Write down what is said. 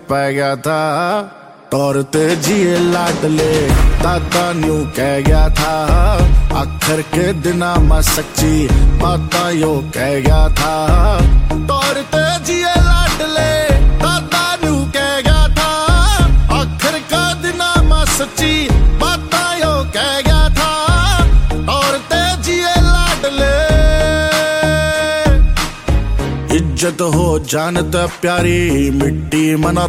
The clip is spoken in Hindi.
पै गया था। तौर ते जिए लाडले दादा न्यू कह गया था। आखिर के दिना मैं सच्ची बाता यो कह गया था। तौर ते जिए लाडले दादा न्यू कह गया था। आखिर का दिना मैं सच्ची बाता यो कह गया था। तौर ते जिए लाडले इज्जत हो जानता प्यारी मिट्टी मना